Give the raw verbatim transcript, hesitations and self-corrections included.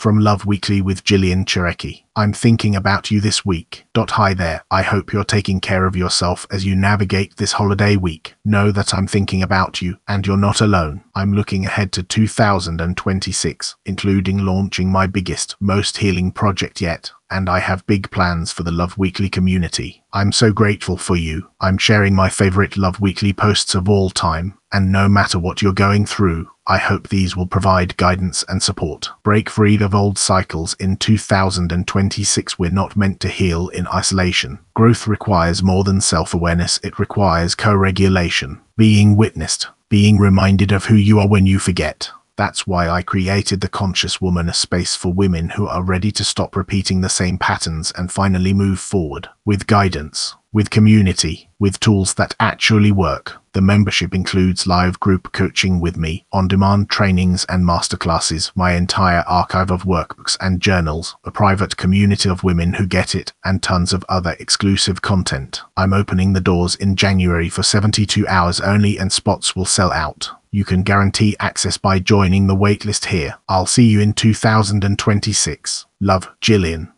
From Love Weekly with Jillian Chereki. I'm thinking about you this week. Hi there. I hope you're taking care of yourself as you navigate this holiday week. Know that I'm thinking about you, and you're not alone. I'm looking ahead to two thousand twenty-six, including launching my biggest, most healing project yet, and I have big plans for the Love Weekly community. I'm so grateful for you. I'm sharing my favorite Love Weekly posts of all time, and no matter what you're going through, I hope these will provide guidance and support. Break free of old cycles in two thousand twenty-six. We're not meant to heal in isolation. Growth requires more than self-awareness. It requires co-regulation, being witnessed, being reminded of who you are when you forget. That's why I created The Conscious Woman, a space for women who are ready to stop repeating the same patterns and finally move forward. With guidance, with community, with tools that actually work. The membership includes live group coaching with me, on-demand trainings and masterclasses, my entire archive of workbooks and journals, a private community of women who get it, and tons of other exclusive content. I'm opening the doors in January for seventy-two hours only, and spots will sell out. You can guarantee access by joining the waitlist here. I'll see you in two thousand twenty-six. Love, Jillian.